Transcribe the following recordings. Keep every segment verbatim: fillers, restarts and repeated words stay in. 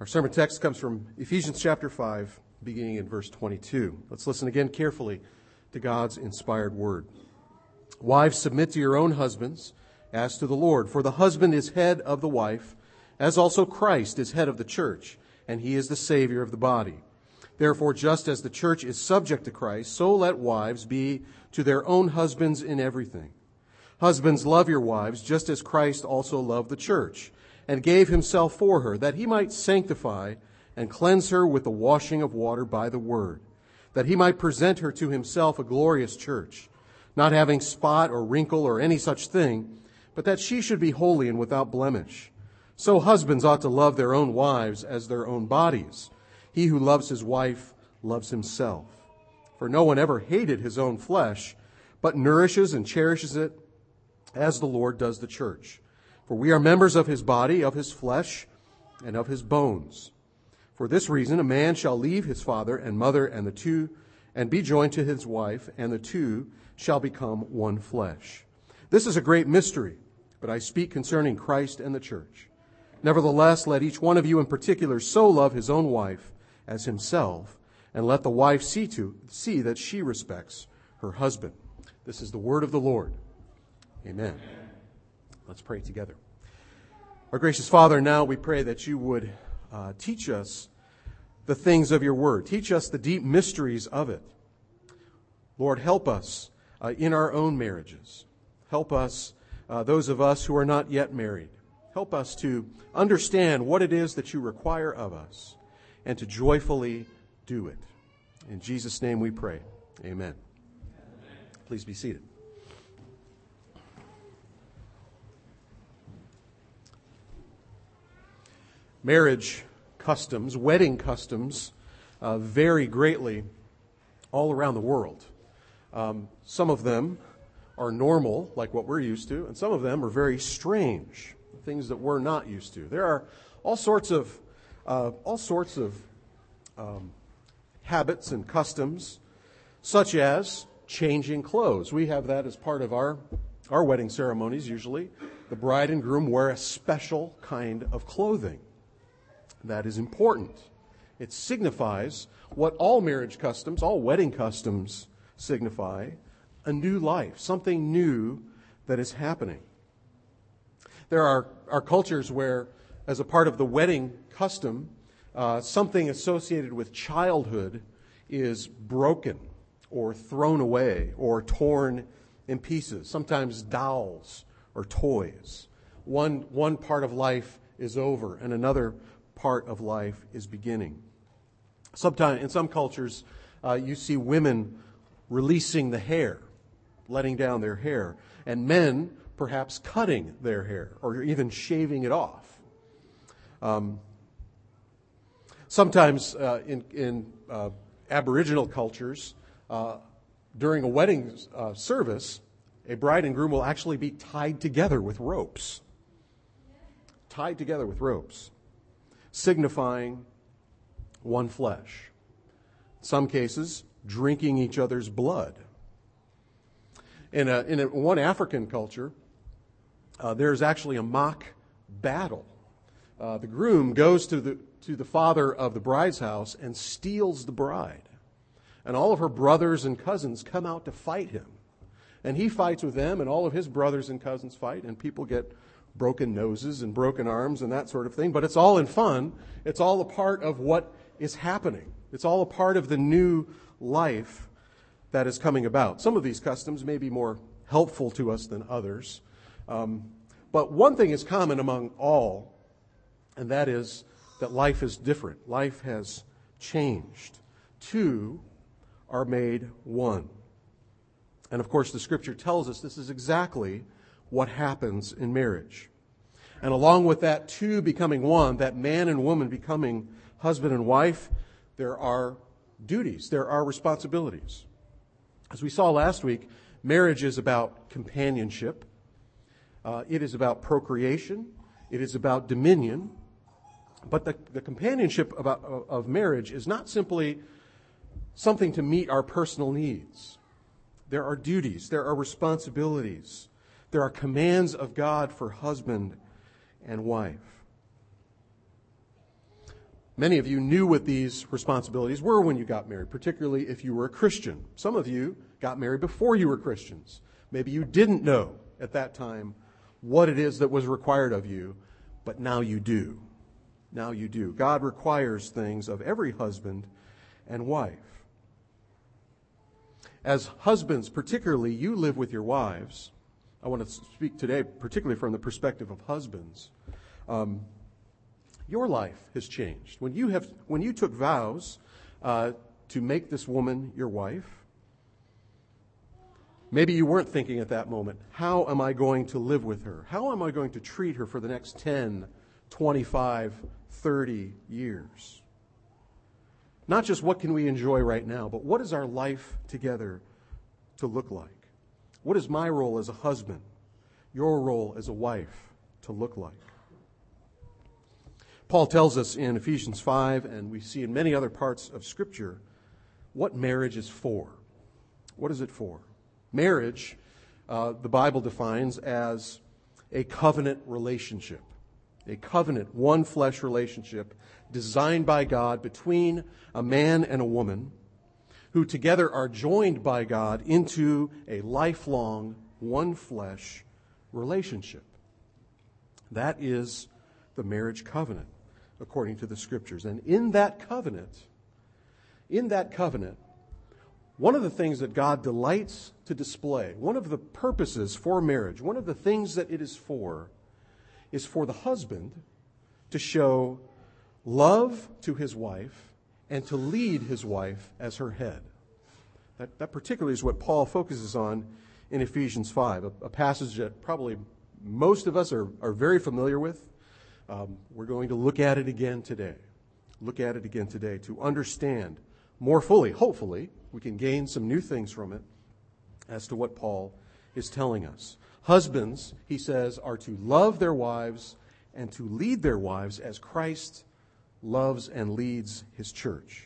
Our sermon text comes from Ephesians chapter five, beginning in verse twenty-two. Let's listen again carefully to God's inspired word. Wives, submit to your own husbands as to the Lord, for the husband is head of the wife, as also Christ is head of the church, and he is the Savior of the body. Therefore, just as the church is subject to Christ, so let wives be to their own husbands in everything. Husbands, love your wives, just as Christ also loved the church, and gave himself for her, that he might sanctify and cleanse her with the washing of water by the word, that he might present her to himself a glorious church, not having spot or wrinkle or any such thing, but that she should be holy and without blemish. So husbands ought to love their own wives as their own bodies. He who loves his wife loves himself. For no one ever hated his own flesh, but nourishes and cherishes it as the Lord does the church. For we are members of his body, of his flesh, and of his bones. For this reason, a man shall leave his father and mother and the two, and be joined to his wife, and the two shall become one flesh. This is a great mystery, but I speak concerning Christ and the church. Nevertheless, let each one of you in particular so love his own wife as himself, and let the wife see to see that she respects her husband. This is the word of the Lord. Amen. Let's pray together. Our gracious Father, now we pray that you would uh, teach us the things of your word. Teach us the deep mysteries of it. Lord, help us uh, in our own marriages. Help us, uh, those of us who are not yet married. Help us to understand what it is that you require of us and to joyfully do it. In Jesus' name we pray. Amen. Please be seated. Marriage customs, wedding customs, uh, vary greatly all around the world. Um, some of them are normal, like what we're used to, and some of them are very strange, things that we're not used to. There are all sorts of uh, all sorts of um, habits and customs, such as changing clothes. We have that as part of our our wedding ceremonies. Usually, the bride and groom wear a special kind of clothing. That is important. It signifies what all marriage customs, all wedding customs signify, a new life, something new that is happening. There are, are cultures where, as a part of the wedding custom, uh, something associated with childhood is broken or thrown away or torn in pieces, sometimes dolls or toys. One, one part of life is over and another part of life is beginning. Sometimes, in some cultures, uh, you see women releasing the hair, letting down their hair, and men perhaps cutting their hair or even shaving it off. Um, sometimes uh, in, in uh, Aboriginal cultures, uh, during a wedding uh, service, a bride and groom will actually be tied together with ropes. Tied together with ropes, signifying one flesh. In some cases, drinking each other's blood. In, a, in a, one African culture, uh, there's actually a mock battle. Uh, the groom goes to the, to the father of the bride's house and steals the bride. And all of her brothers and cousins come out to fight him. And he fights with them, and all of his brothers and cousins fight, and people get broken noses and broken arms and that sort of thing. But it's all in fun. It's all a part of what is happening. It's all a part of the new life that is coming about. Some of these customs may be more helpful to us than others. Um, but one thing is common among all, and that is that life is different. Life has changed. Two are made one. And of course, the Scripture tells us this is exactly what happens in marriage. And along with that two becoming one, that man and woman becoming husband and wife, there are duties, there are responsibilities. As we saw last week, marriage is about companionship. Uh, it is about procreation. It is about dominion. But the, the companionship about, of, of marriage is not simply something to meet our personal needs. There are duties, there are responsibilities. There are commands of God for husband and wife. Many of you knew what these responsibilities were when you got married, particularly if you were a Christian. Some of you got married before you were Christians. Maybe you didn't know at that time what it is that was required of you, but now you do. Now you do. God requires things of every husband and wife. As husbands, particularly, you live with your wives. I want to speak today particularly from the perspective of husbands. Um, your life has changed. When you have, when you took vows uh, to make this woman your wife, maybe you weren't thinking at that moment, how am I going to live with her? How am I going to treat her for the next ten, twenty-five, thirty years? Not just what can we enjoy right now, but what is our life together to look like? What is my role as a husband, your role as a wife to look like? Paul tells us in Ephesians five, and we see in many other parts of Scripture, what marriage is for. What is it for? Marriage, uh, the Bible defines as a covenant relationship. A covenant, one flesh relationship designed by God between a man and a woman who together are joined by God into a lifelong, one flesh relationship. That is the marriage covenant, according to the Scriptures. And in that covenant, in that covenant, one of the things that God delights to display, one of the purposes for marriage, one of the things that it is for, is for the husband to show love to his wife and to lead his wife as her head. That, that particularly is what Paul focuses on in Ephesians five, a, a passage that probably most of us are, are very familiar with. Um, we're going to look at it again today. Look at it again today to understand more fully, hopefully, we can gain some new things from it as to what Paul is telling us. Husbands, he says, are to love their wives and to lead their wives as Christ loves and leads his church.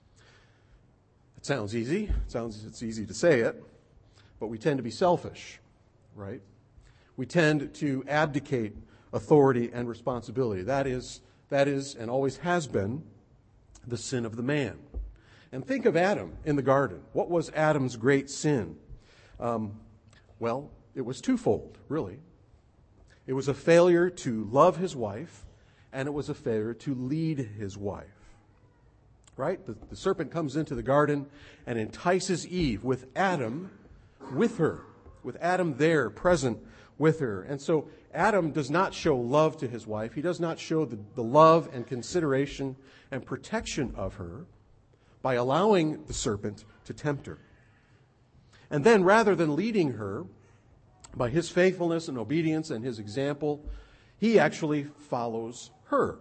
It sounds easy. It sounds it's easy to say it, but we tend to be selfish, right? We tend to abdicate authority and responsibility. That is, that is, and always has been, the sin of the man. And think of Adam in the garden. What was Adam's great sin? Um, well, it was twofold, really. It was a failure to love his wife, and it was a failure to lead his wife. Right? The, the serpent comes into the garden and entices Eve with Adam with her, with Adam there, present with her. And so Adam does not show love to his wife. He does not show the, the love and consideration and protection of her by allowing the serpent to tempt her. And then rather than leading her by his faithfulness and obedience and his example, he actually follows her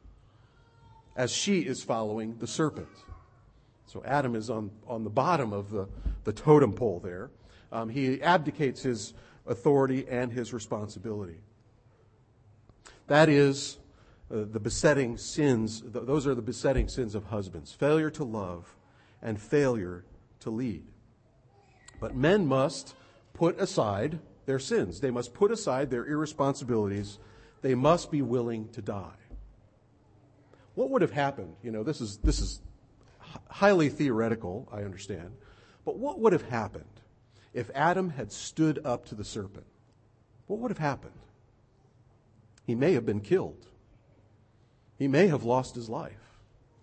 as she is following the serpent. So Adam is on, on the bottom of the, the totem pole there. Um, he abdicates his authority and his responsibility. That is uh, the besetting sins. Th- those are the besetting sins of husbands. Failure to love and failure to lead. But men must put aside their sins. They must put aside their irresponsibilities. They must be willing to die. What would have happened? You know, this is this is highly theoretical, I understand. But what would have happened if Adam had stood up to the serpent? What would have happened? He may have been killed. He may have lost his life.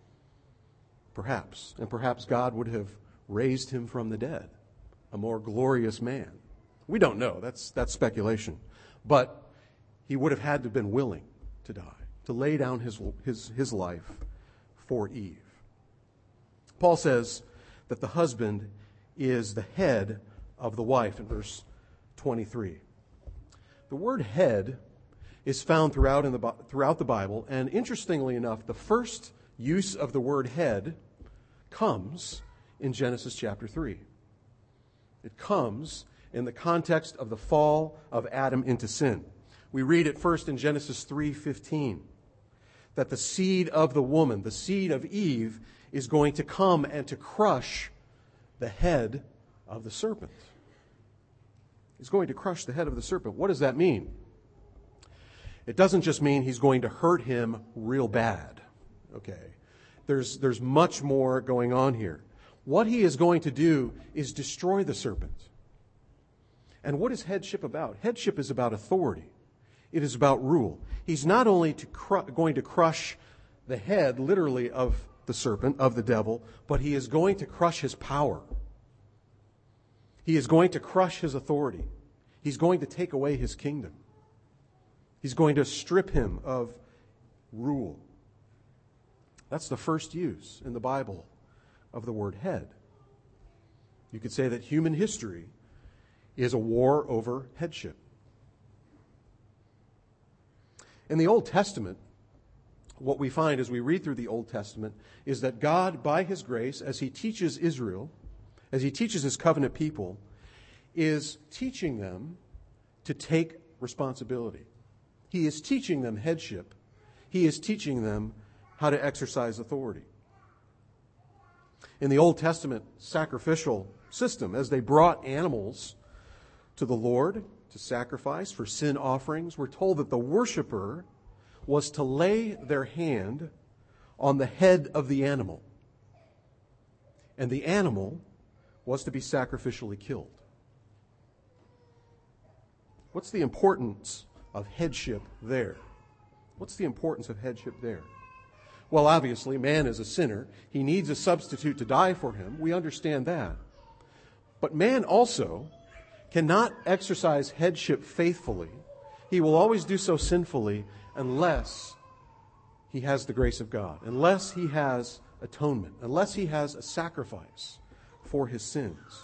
Perhaps. And perhaps God would have raised him from the dead, a more glorious man. We don't know. That's that's speculation. But he would have had to have been willing to die, to lay down his, his, his life for Eve. Paul says that the husband is the head of the wife in verse twenty-three. The word head is found throughout, in the, throughout the Bible, and interestingly enough, the first use of the word head comes in Genesis chapter three. It comes in the context of the fall of Adam into sin. We read it first in Genesis three fifteen, that the seed of the woman, the seed of Eve, is going to come and to crush the head of the serpent. He's going to crush the head of the serpent. What does that mean? It doesn't just mean he's going to hurt him real bad. okay? There's, there's much more going on here. What he is going to do is destroy the serpent. And what is headship about? Headship is about authority. It is about rule. He's not only to cru- going to crush the head, literally, of the serpent, of the devil, but he is going to crush his power. He is going to crush his authority. He's going to take away his kingdom. He's going to strip him of rule. That's the first use in the Bible of the word head. You could say that human history is a war over headship. In the Old Testament, what we find as we read through the Old Testament is that God, by His grace, as He teaches Israel, as He teaches His covenant people, is teaching them to take responsibility. He is teaching them headship. He is teaching them how to exercise authority. In the Old Testament sacrificial system, as they brought animals to the Lord to sacrifice for sin offerings, we're told that the worshiper was to lay their hand on the head of the animal. And the animal was to be sacrificially killed. What's the importance of headship there? What's the importance of headship there? Well, obviously, man is a sinner. He needs a substitute to die for him. We understand that. But man also cannot exercise headship faithfully. He will always do so sinfully unless he has the grace of God, unless he has atonement, unless he has a sacrifice for his sins.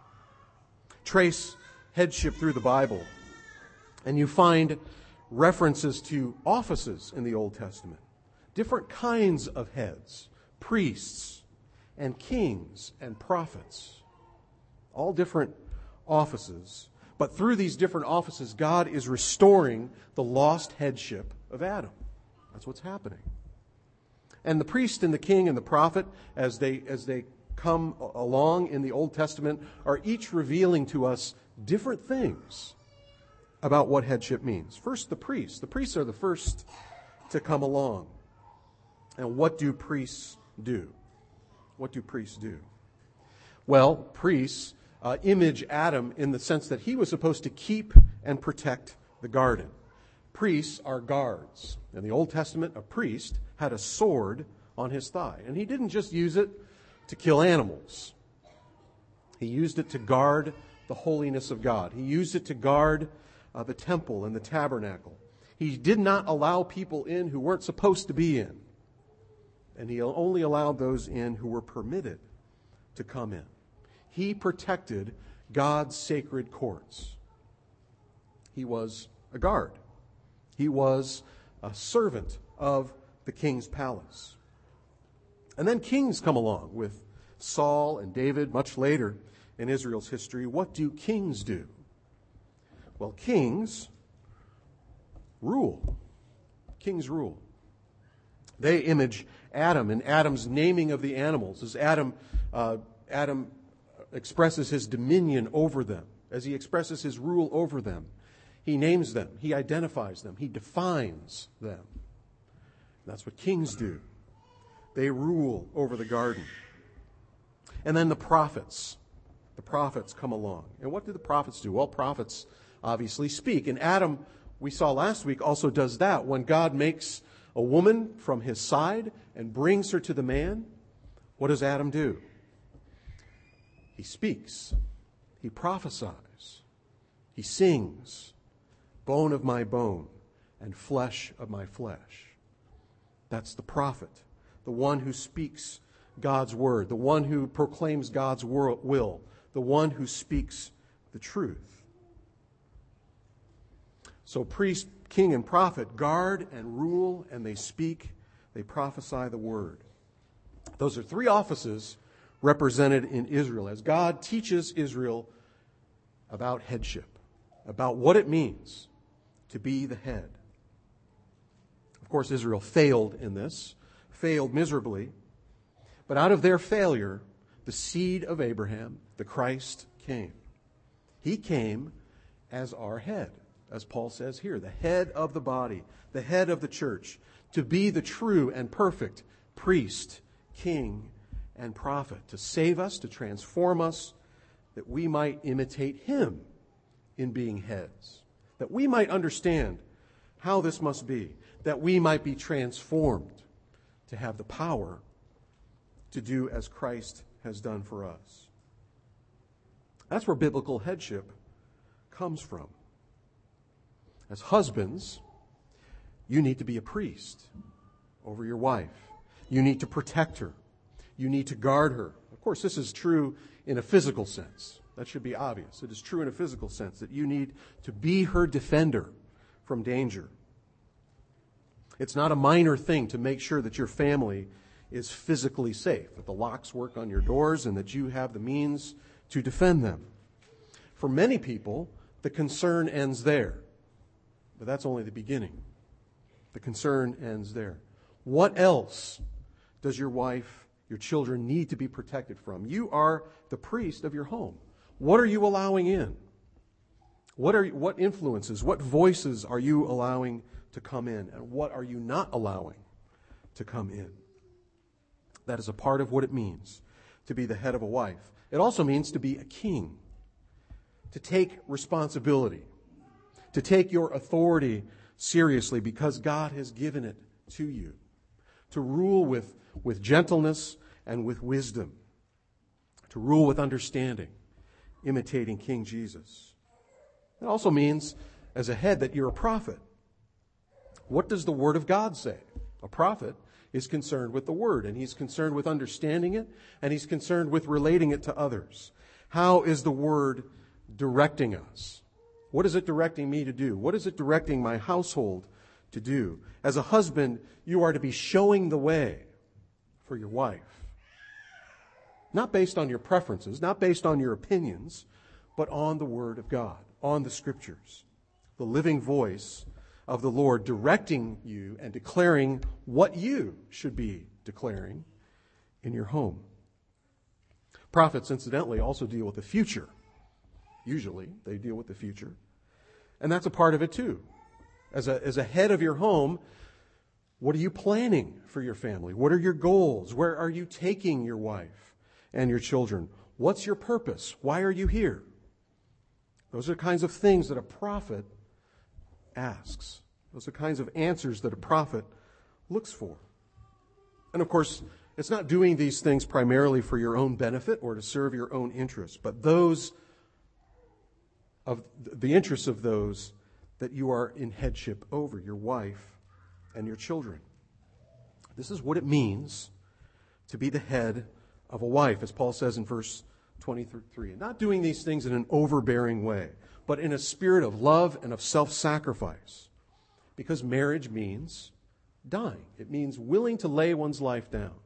Trace headship through the Bible, and you find references to offices in the Old Testament. Different kinds of heads, priests and kings and prophets. All different offices. But through these different offices, God is restoring the lost headship of Adam. That's what's happening. And the priest and the king and the prophet, as they, as they come along in the Old Testament, are each revealing to us different things about what headship means. First, the priests. The priests are the first to come along. And what do priests do? What do priests do? Well, priests uh, image Adam in the sense that he was supposed to keep and protect the garden. Priests are guards. In the Old Testament, a priest had a sword on his thigh. And he didn't just use it to kill animals. He used it to guard the holiness of God. He used it to guard uh, the temple and the tabernacle. He did not allow people in who weren't supposed to be in. And he only allowed those in who were permitted to come in. He protected God's sacred courts. He was a guard. He was a servant of the king's palace. And then kings come along with Saul and David much later in Israel's history. What do kings do? Well, kings rule. Kings rule. They image Adam and Adam's naming of the animals as Adam, uh, Adam expresses his dominion over them, as he expresses his rule over them. He names them, he identifies them, he defines them. That's what kings do. They rule over the garden. And then the prophets. The prophets come along. And what do the prophets do? Well, prophets obviously speak. And Adam, we saw last week, also does that. When God makes a woman from his side and brings her to the man, what does Adam do? He speaks. He prophesies. He sings, bone of my bone and flesh of my flesh. That's the prophet, the one who speaks God's word, the one who proclaims God's will, the one who speaks the truth. So priest, king, and prophet guard and rule, and they speak, they prophesy the word. Those are three offices represented in Israel as God teaches Israel about headship, about what it means to be the head. Of course, Israel failed in this, failed miserably, but out of their failure, the seed of Abraham, the Christ, came. He came as our head, as Paul says here, the head of the body, the head of the church, to be the true and perfect priest, king, and prophet, to save us, to transform us, that we might imitate him in being heads, that we might understand how this must be, that we might be transformed to have the power to do as Christ has done for us. That's where biblical headship comes from. As husbands, you need to be a priest over your wife. You need to protect her. You need to guard her. Of course, this is true in a physical sense. That should be obvious. It is true in a physical sense that you need to be her defender from danger. It's not a minor thing to make sure that your family is physically safe, that the locks work on your doors and that you have the means to defend them. For many people, the concern ends there. But that's only the beginning. The concern ends there. What else does your wife, your children need to be protected from? You are the priest of your home. What are you allowing in? What are what influences, what voices are you allowing to come in? And what are you not allowing to come in? That is a part of what it means to be the head of a wife. It also means to be a king, to take responsibility, to take your authority seriously because God has given it to you, to rule with, with gentleness and with wisdom, to rule with understanding, imitating King Jesus. It also means, as a head, that you're a prophet. What does the Word of God say? A prophet is concerned with the Word, and he's concerned with understanding it, and he's concerned with relating it to others. How is the Word directing us? What is it directing me to do? What is it directing my household to do? As a husband, you are to be showing the way for your wife. Not based on your preferences, not based on your opinions, but on the Word of God, on the Scriptures. The living voice of the Lord directing you and declaring what you should be declaring in your home. Prophets, incidentally, also deal with the future. Usually, they deal with the future. And that's a part of it too. As a, as a head of your home, what are you planning for your family? What are your goals? Where are you taking your wife and your children? What's your purpose? Why are you here? Those are the kinds of things that a prophet asks. Those are the kinds of answers that a prophet looks for. And of course, it's not doing these things primarily for your own benefit or to serve your own interests, but those of the interests of those that you are in headship over, your wife and your children. This is what it means to be the head of a wife, as Paul says in verse twenty-three. And not doing these things in an overbearing way, but in a spirit of love and of self-sacrifice. Because marriage means dying. It means willing to lay one's life down.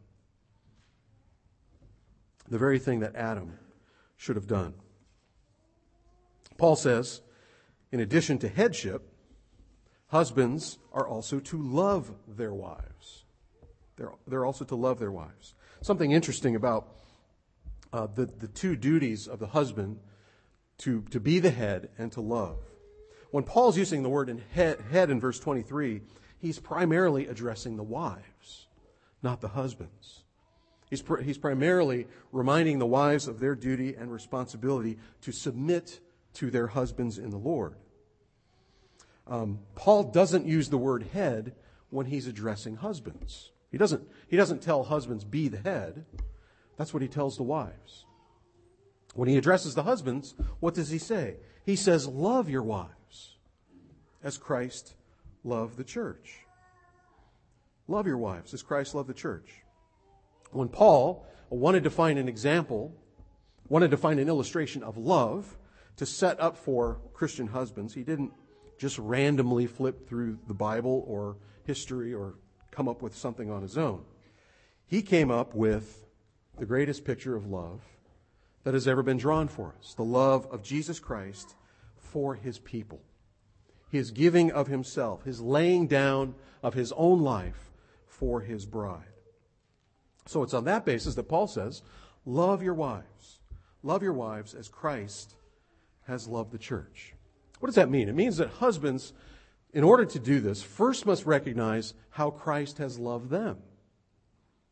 The very thing that Adam should have done. Paul says, in addition to headship, husbands are also to love their wives. They're, they're also to love their wives. Something interesting about uh, the, the two duties of the husband to, to be the head and to love. When Paul's using the word in head, head in verse twenty-three, he's primarily addressing the wives, not the husbands. He's, pr- he's primarily reminding the wives of their duty and responsibility to submit to their husbands in the Lord. Um, Paul doesn't use the word head when he's addressing husbands. He doesn't, he doesn't tell husbands, be the head. That's what he tells the wives. When he addresses the husbands, what does he say? He says, love your wives as Christ loved the church. Love your wives as Christ loved the church. When Paul wanted to find an example, wanted to find an illustration of love to set up for Christian husbands, he didn't just randomly flip through the Bible or history or come up with something on his own. He came up with the greatest picture of love that has ever been drawn for us, the love of Jesus Christ for his people. His giving of himself, his laying down of his own life for his bride. So it's on that basis that Paul says, love your wives. Love your wives as Christ has loved the church. What does that mean? It means that husbands, in order to do this, first must recognize how Christ has loved them.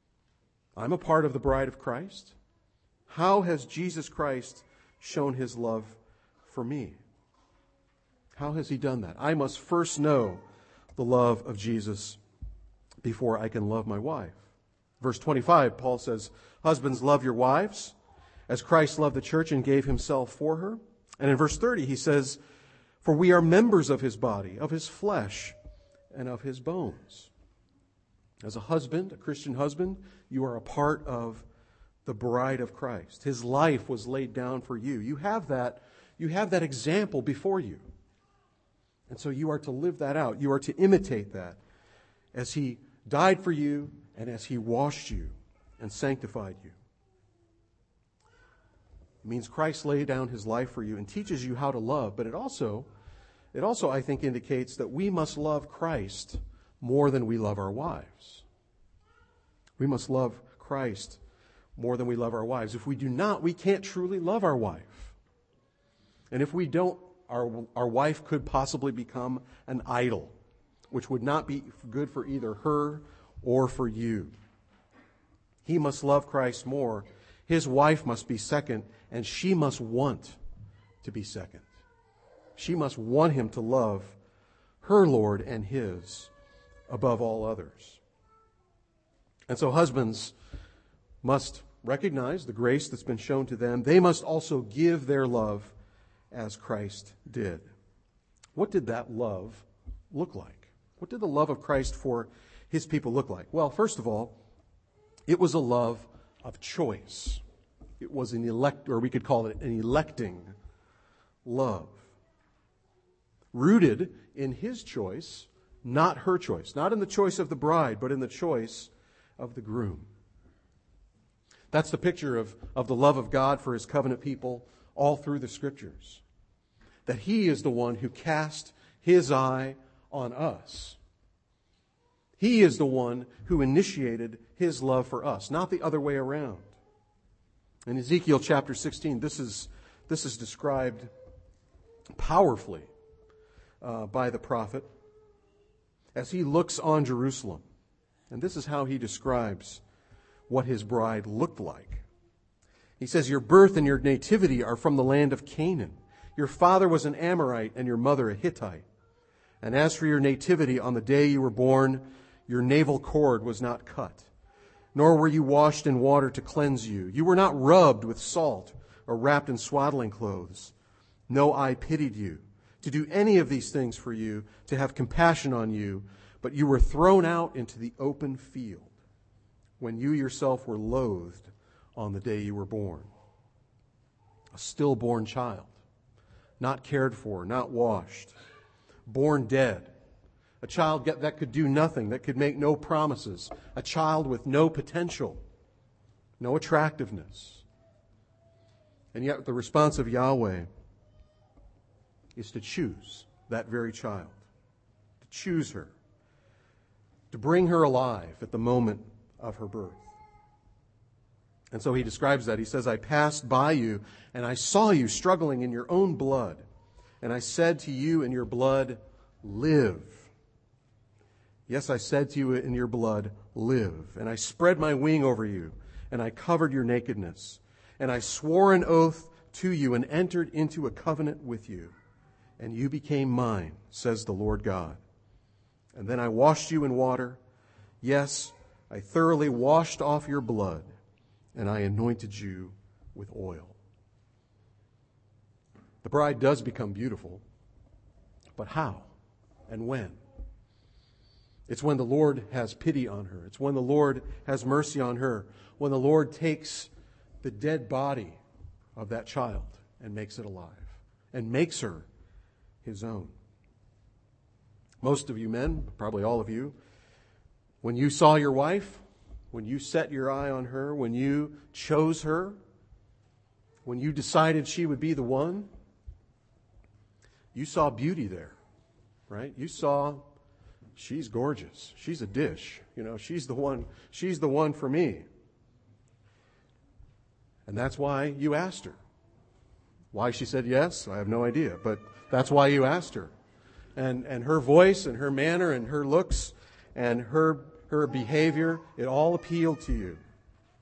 I'm a part of the bride of Christ. How has Jesus Christ shown his love for me? How has he done that? I must first know the love of Jesus before I can love my wife. Verse twenty-five, Paul says, husbands, love your wives as Christ loved the church and gave himself for her. And in verse thirty, he says, for we are members of his body, of his flesh, and of his bones. As a husband, a Christian husband, you are a part of the bride of Christ. His life was laid down for you. You have that, you have that example before you. And so you are to live that out. You are to imitate that as he died for you and as he washed you and sanctified you. It means Christ laid down his life for you and teaches you how to love, but it also, it also, I think, indicates that we must love Christ more than we love our wives. We must love Christ more than we love our wives. If we do not, we can't truly love our wife. And if we don't, our, our wife could possibly become an idol, which would not be good for either her or for you. He must love Christ more. His wife must be second, and she must want to be second. She must want him to love her Lord and his above all others. And so husbands must recognize the grace that's been shown to them. They must also give their love as Christ did. What did that love look like? What did the love of Christ for his people look like? Well, first of all, it was a love of choice. It was an elect, or we could call it an electing love. Rooted in his choice, not her choice. Not in the choice of the bride, but in the choice of the groom. That's the picture of, of the love of God for his covenant people all through the Scriptures. That he is the one who cast his eye on us. He is the one who initiated his love for us, not the other way around. In Ezekiel chapter sixteen, this is, this is described powerfully uh, by the prophet as he looks on Jerusalem. And this is how he describes what his bride looked like. He says, your birth and your nativity are from the land of Canaan. Your father was an Amorite and your mother a Hittite. And as for your nativity, on the day you were born, your navel cord was not cut, nor were you washed in water to cleanse you. You were not rubbed with salt or wrapped in swaddling clothes. No eye pitied you to do any of these things for you, to have compassion on you, but you were thrown out into the open field when you yourself were loathed on the day you were born. A stillborn child, not cared for, not washed, born dead. A child that could do nothing, that could make no promises. A child with no potential, no attractiveness. And yet the response of Yahweh is to choose that very child, to choose her, to bring her alive at the moment of her birth. And so he describes that. He says, I passed by you, and I saw you struggling in your own blood. And I said to you in your blood, live. Yes, I said to you in your blood, live. And I spread my wing over you, and I covered your nakedness. And I swore an oath to you and entered into a covenant with you. And you became mine, says the Lord God. And then I washed you in water. Yes, I thoroughly washed off your blood, and I anointed you with oil. The bride does become beautiful, but how and when? It's when the Lord has pity on her. It's when the Lord has mercy on her. When the Lord takes the dead body of that child and makes it alive and makes her his own. Most of you men, probably all of you, when you saw your wife, when you set your eye on her, when you chose her, when you decided she would be the one, you saw beauty there, right? You saw she's gorgeous. She's a dish. You know, she's the one, she's the one for me. And that's why you asked her. Why she said yes, I have no idea, but that's why you asked her. And and her voice and her manner and her looks and her her behavior, it all appealed to you.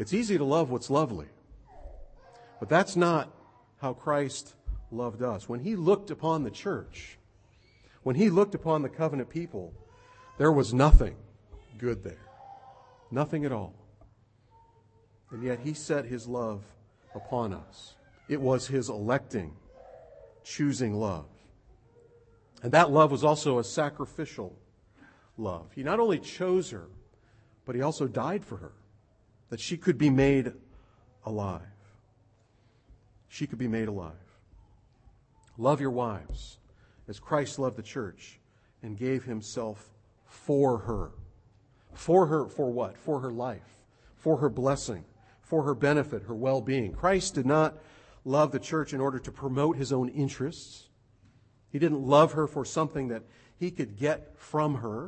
It's easy to love what's lovely. But that's not how Christ loved us. When he looked upon the church, when he looked upon the covenant people, there was nothing good there. Nothing at all. And yet he set his love upon us. It was his electing, choosing love. And that love was also a sacrificial love. He not only chose her, but he also died for her, that she could be made alive. She could be made alive. Love your wives as Christ loved the church and gave himself for her. For her, for what? For her life, for her blessing, for her benefit, her well-being. Christ did not love the church in order to promote his own interests. He didn't love her for something that he could get from her.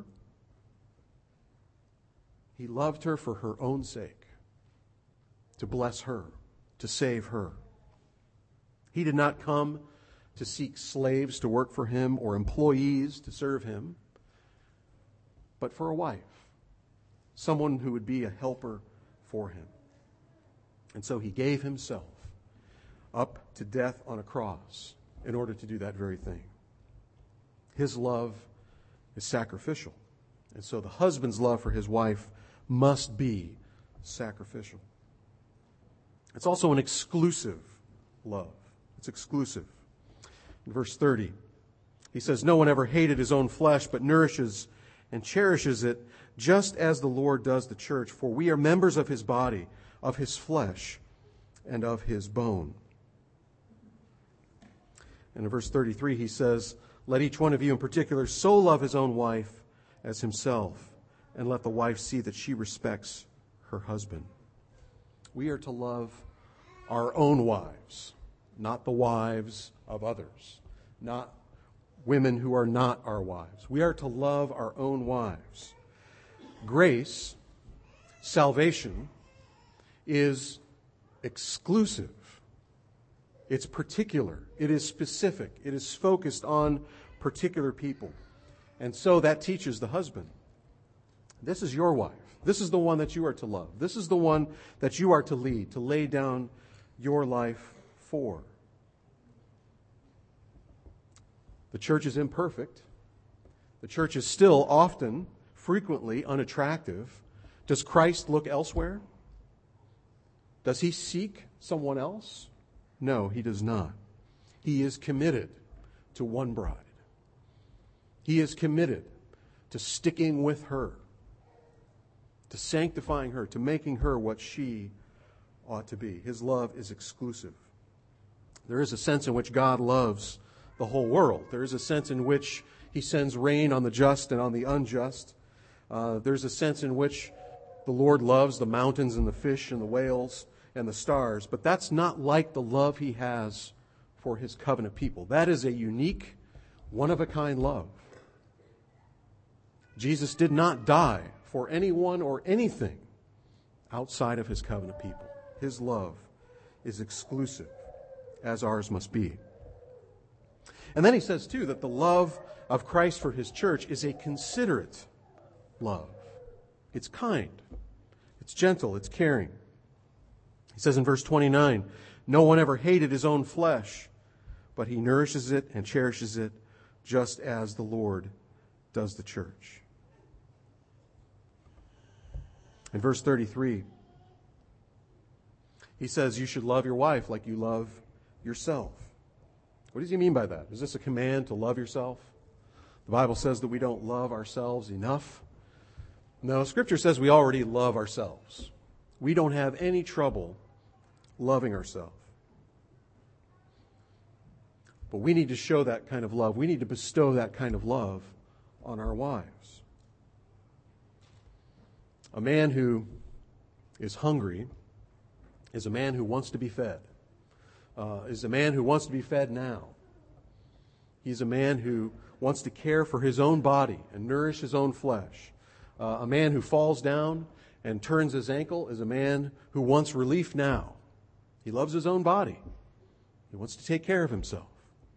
He loved her for her own sake, to bless her, to save her. He did not come to seek slaves to work for him or employees to serve him, but for a wife, someone who would be a helper for him. And so he gave himself up to death on a cross in order to do that very thing. His love is sacrificial. And so the husband's love for his wife must be sacrificial. It's also an exclusive love. It's exclusive. In verse thirty, he says, "No one ever hated his own flesh, but nourishes and cherishes it, just as the Lord does the church. For we are members of his body, of his flesh, and of his bone." And in verse thirty-three, he says, "Let each one of you in particular so love his own wife as himself, and let the wife see that she respects her husband." We are to love our own wives, not the wives of others, not women who are not our wives. We are to love our own wives. Grace, salvation, is exclusive. It's particular. It is specific. It is focused on particular people. And so that teaches the husband. This is your wife. This is the one that you are to love. This is the one that you are to lead, to lay down your life for. The church is imperfect. The church is still often, frequently unattractive. Does Christ look elsewhere? Does he seek someone else? No, he does not. He is committed to one bride. He is committed to sticking with her, to sanctifying her, to making her what she ought to be. His love is exclusive. There is a sense in which God loves the whole world. There is a sense in which he sends rain on the just and on the unjust. Uh, there's a sense in which the Lord loves the mountains and the fish and the whales and the stars. But that's not like the love he has for his covenant people. That is a unique, one-of-a-kind love. Jesus did not die for anyone or anything outside of his covenant people. His love is exclusive, as ours must be. And then he says, too, that the love of Christ for his church is a considerate love. It's kind. It's gentle. It's caring. He says in verse twenty-nine, "No one ever hated his own flesh, but he nourishes it and cherishes it, just as the Lord does the church." In verse thirty-three, he says you should love your wife like you love yourself. What does he mean by that? Is this a command to love yourself? The Bible says that we don't love ourselves enough. No, Scripture says we already love ourselves. We don't have any trouble loving ourselves. But we need to show that kind of love. We need to bestow that kind of love on our wives. A man who is hungry is a man who wants to be fed. Uh, is a man who wants to be fed now. He's a man who wants to care for his own body and nourish his own flesh. Uh, a man who falls down and turns his ankle is a man who wants relief now. He loves his own body. He wants to take care of himself.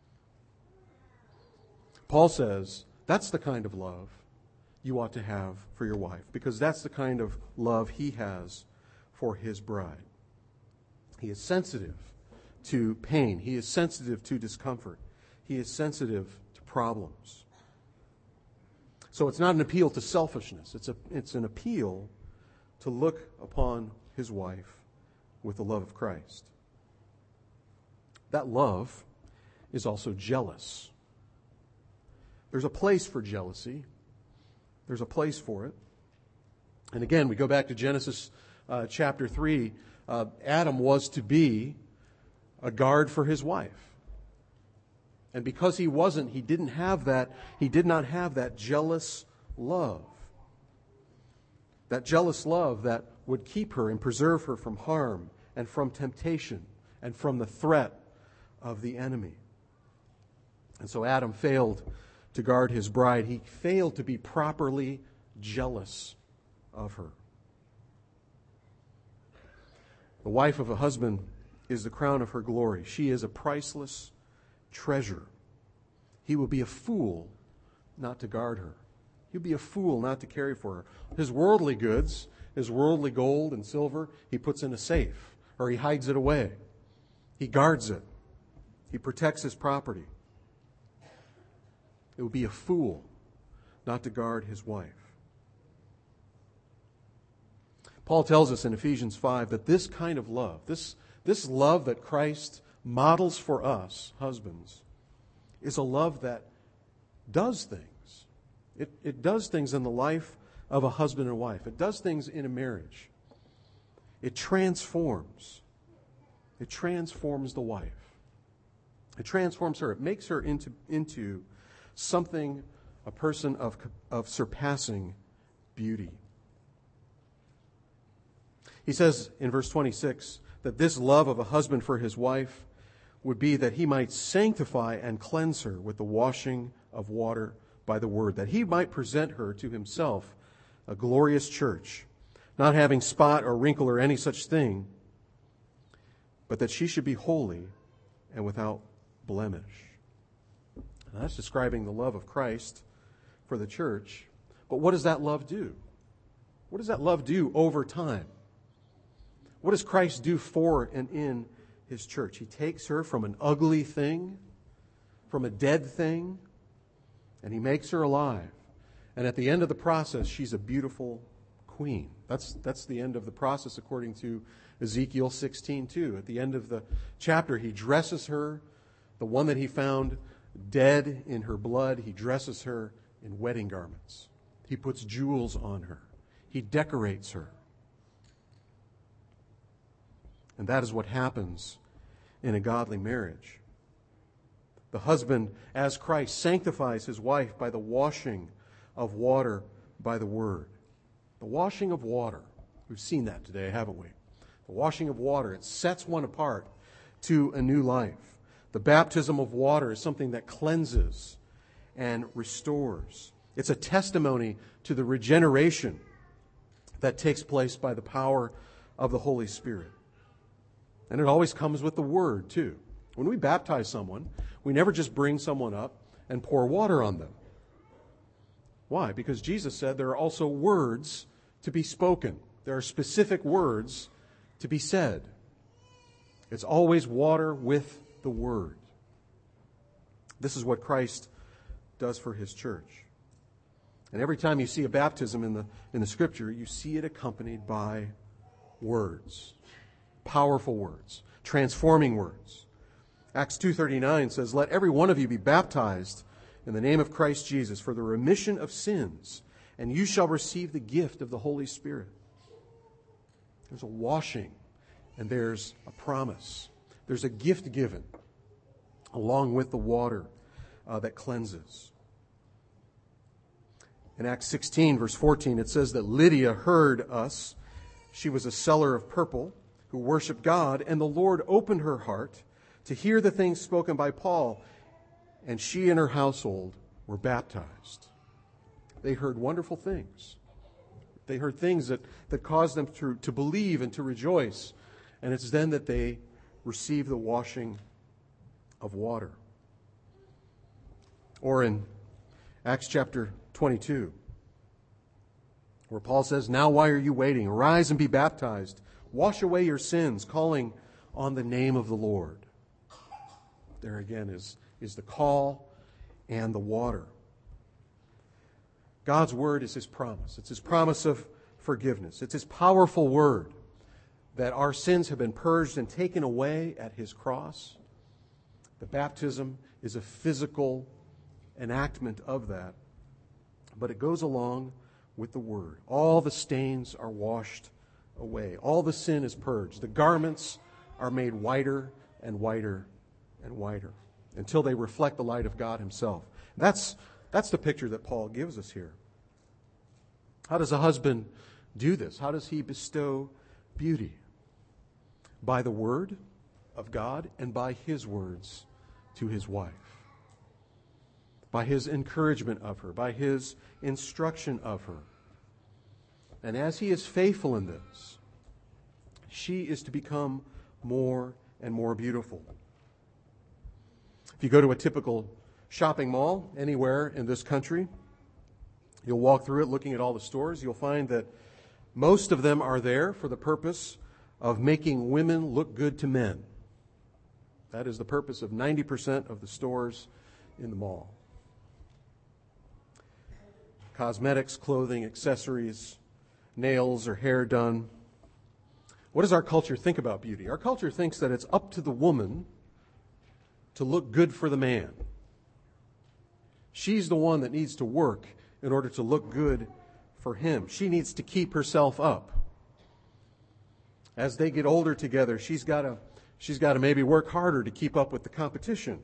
Paul says that's the kind of love you ought to have for your wife, because that's the kind of love he has for his bride. He is sensitive to pain. He is sensitive to discomfort. He is sensitive to problems. So it's not an appeal to selfishness. It's a, it's an appeal to look upon his wife with the love of Christ. That love is also jealous. There's a place for jealousy. There's a place for it. And again, we go back to Genesis uh, chapter three. Uh, Adam was to be a guard for his wife. And because he wasn't, he didn't have that, he did not have that jealous love. That jealous love that would keep her and preserve her from harm and from temptation and from the threat of the enemy. And so Adam failed to guard his bride. He failed to be properly jealous of her. The wife of a husband is the crown of her glory. She is a priceless treasure. He will be a fool not to guard her. He'll be a fool not to care for her. His worldly goods, his worldly gold and silver, he puts in a safe or he hides it away. He guards it. He protects his property. It would be a fool not to guard his wife. Paul tells us in Ephesians five that this kind of love, this, this love that Christ models for us, husbands, is a love that does things. It, it does things in the life of a husband and wife. It does things in a marriage. It transforms. It transforms the wife. It transforms her. It makes her into, into something, a person of, of surpassing beauty. He says in verse twenty-six that this love of a husband for his wife would be that he might sanctify and cleanse her with the washing of water by the word, that he might present her to himself a glorious church, not having spot or wrinkle or any such thing, but that she should be holy and without blemish. Now, that's describing the love of Christ for the church. But what does that love do? What does that love do over time? What does Christ do for and in his church? He takes her from an ugly thing, from a dead thing, and he makes her alive. And at the end of the process, she's a beautiful queen. That's, that's the end of the process according to Ezekiel sixteen two. At the end of the chapter, he dresses her, the one that he found dead in her blood, he dresses her in wedding garments. He puts jewels on her. He decorates her. And that is what happens in a godly marriage. The husband, as Christ, sanctifies his wife by the washing of water by the word. The washing of water. We've seen that today, haven't we? The washing of water. It sets one apart to a new life. The baptism of water is something that cleanses and restores. It's a testimony to the regeneration that takes place by the power of the Holy Spirit. And it always comes with the word, too. When we baptize someone, we never just bring someone up and pour water on them. Why? Because Jesus said there are also words to be spoken. There are specific words to be said. It's always water with the word. This is what Christ does for his church. And every time you see a baptism in the, in the Scripture, you see it accompanied by words. Powerful words. Transforming words. Acts two thirty-nine says, "Let every one of you be baptized in the name of Christ Jesus for the remission of sins, and you shall receive the gift of the Holy Spirit." There's a washing, and there's a promise. There's a gift given along with the water uh, that cleanses. In Acts sixteen, verse fourteen, it says that Lydia heard us. She was a seller of purple who worshiped God, and the Lord opened her heart to hear the things spoken by Paul, and she and her household were baptized. They heard wonderful things. They heard things that, that caused them to, to believe and to rejoice. And it's then that they receive the washing of water. Or in Acts chapter twenty-two, where Paul says, "Now why are you waiting? Arise and be baptized, Wash away your sins, calling on the name of the Lord. There again is, is the call and the water. God's word is his promise. It's his promise of forgiveness. It's his powerful word that our sins have been purged and taken away at his cross. The baptism is a physical enactment of that, but it goes along with the word. All the stains are washed away. All the sin is purged. The garments are made whiter and whiter and whiter until they reflect the light of God himself. That's, that's the picture that Paul gives us here. How does a husband do this? How does he bestow beauty? By the word of God and by his words to his wife. By his encouragement of her, by his instruction of her. And as he is faithful in this, she is to become more and more beautiful. If you go to a typical shopping mall anywhere in this country, you'll walk through it looking at all the stores. You'll find that most of them are there for the purpose of making women look good to men. That is the purpose of ninety percent of the stores in the mall. Cosmetics, clothing, accessories, nails or hair done. What does our culture think about beauty? Our culture thinks that it's up to the woman to look good for the man. She's the one that needs to work in order to look good for him. She needs to keep herself up. As they get older together, she's got to she's got to maybe work harder to keep up with the competition.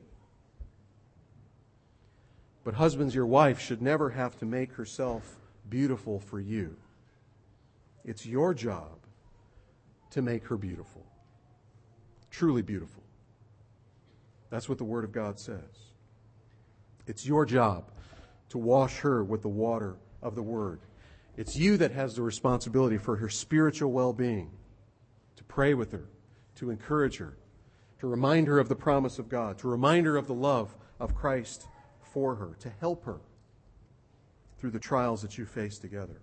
But husbands, your wife should never have to make herself beautiful for you. It's your job to make her beautiful. Truly beautiful. That's what the Word of God says. It's your job to wash her with the water of the Word. It's you that has the responsibility for her spiritual well-being, to pray with her, to encourage her, to remind her of the promise of God, to remind her of the love of Christ for her, to help her through the trials that you face together.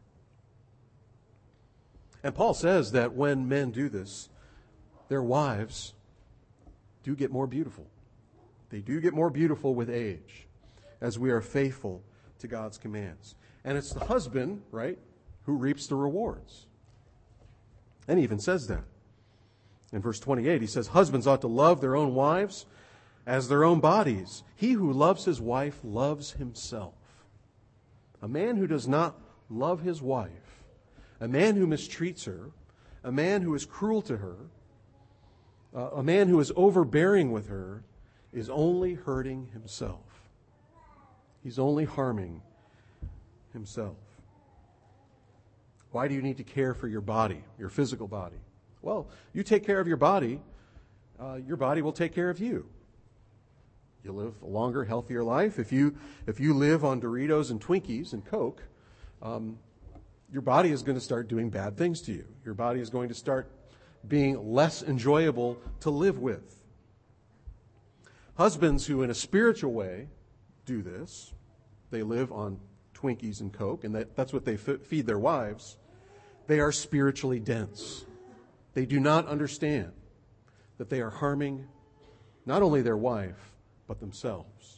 And Paul says that when men do this, their wives do get more beautiful. They do get more beautiful with age as we are faithful to God's commands. And it's the husband, right, who reaps the rewards. And he even says that. In verse twenty-eight, he says, husbands ought to love their own wives as their own bodies. He who loves his wife loves himself. A man who does not love his wife, a man who mistreats her, a man who is cruel to her, uh, a man who is overbearing with her, is only hurting himself. He's only harming himself. Why do you need to care for your body, your physical body? Well, you take care of your body, uh, your body will take care of you. You'll live a longer, healthier life. If you if you live on Doritos and Twinkies and Coke, um, your body is going to start doing bad things to you. Your body is going to start being less enjoyable to live with. Husbands who in a spiritual way do this, they live on Twinkies and Coke, and that, that's what they f- feed their wives, they are spiritually dense. They do not understand that they are harming not only their wife, but themselves.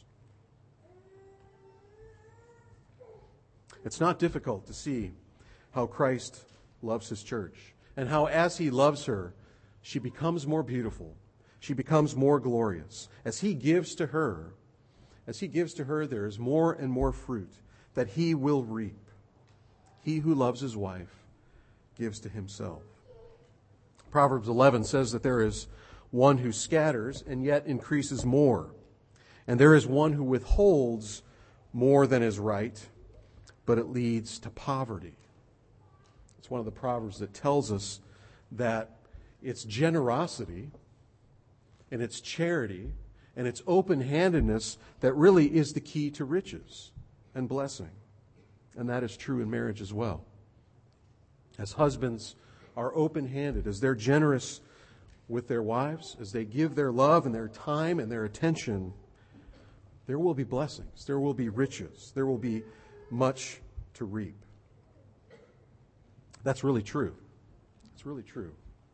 It's not difficult to see how Christ loves his church, and how as he loves her, she becomes more beautiful. She becomes more glorious. As he gives to her, as he gives to her, there is more and more fruit that he will reap. He who loves his wife gives to himself. Proverbs eleven says that there is one who scatters and yet increases more. And there is one who withholds more than is right, but it leads to poverty. It's one of the Proverbs that tells us that it's generosity and it's charity and it's open-handedness that really is the key to riches and blessing. And that is true in marriage as well. As husbands are open-handed, as they're generous with their wives, as they give their love and their time and their attention, there will be blessings, there will be riches, there will be much to reap. That's really true. It's really true.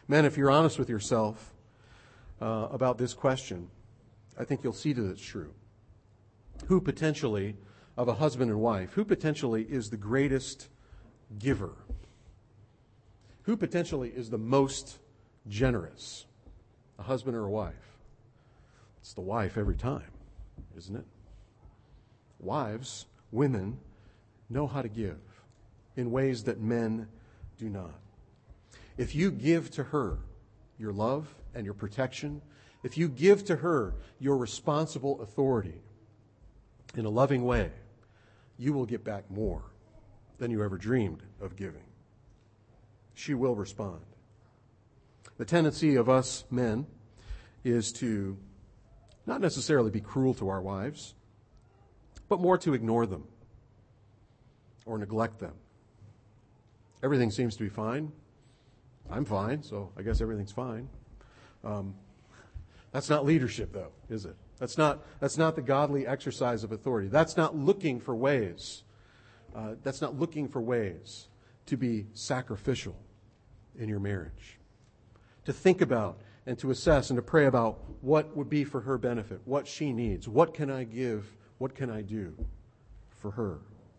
Men, if you're honest with yourself uh, about this question, I think you'll see that it's true. Who potentially, of a husband and wife, who potentially is the greatest giver? Who potentially is the most generous? A husband or a wife? It's the wife every time, isn't it? Wives, women, know how to give in ways that men do not. If you give to her your love and your protection, if you give to her your responsible authority in a loving way, you will get back more than you ever dreamed of giving. She will respond. The tendency of us men is to not necessarily be cruel to our wives, but more to ignore them or neglect them. Everything seems to be fine. I'm fine, so I guess everything's fine. Um, that's not leadership, though, is it? That's not, that's not the godly exercise of authority. That's not looking for ways. Uh, that's not looking for ways to be sacrificial in your marriage. To think about and to assess and to pray about what would be for her benefit, what she needs, what can I give, what can I do for her.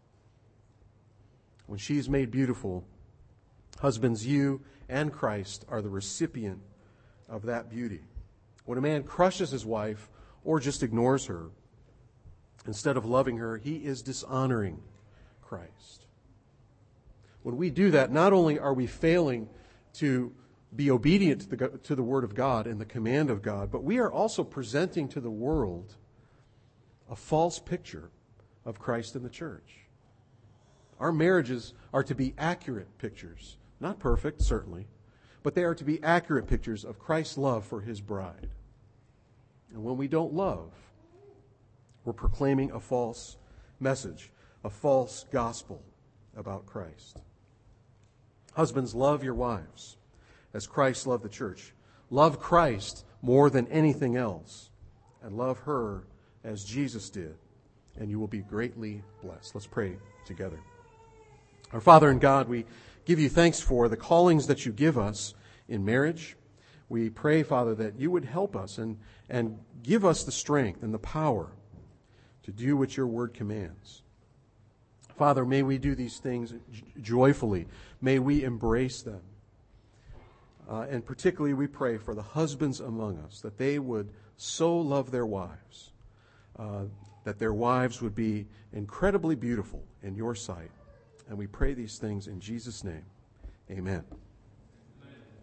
When she's made beautiful, husbands, you and Christ are the recipient of that beauty. When a man crushes his wife or just ignores her, instead of loving her, he is dishonoring Christ. When we do that, not only are we failing to be obedient to the, to the Word of God and the command of God, but we are also presenting to the world a false picture of Christ and the church. Our marriages are to be accurate pictures. Not perfect, certainly, but they are to be accurate pictures of Christ's love for His bride. And when we don't love, we're proclaiming a false message, a false gospel about Christ. Husbands, love your wives as Christ loved the church. Love Christ more than anything else, and love her as Jesus did, and you will be greatly blessed. Let's pray together. Our Father in God, we give you thanks for the callings that you give us in marriage. We pray, Father, that you would help us and, and give us the strength and the power to do what your word commands. Father, may we do these things joyfully. May we embrace them. Uh, and particularly we pray for the husbands among us, that they would so love their wives, uh, that their wives would be incredibly beautiful in your sight. And we pray these things in Jesus' name. Amen.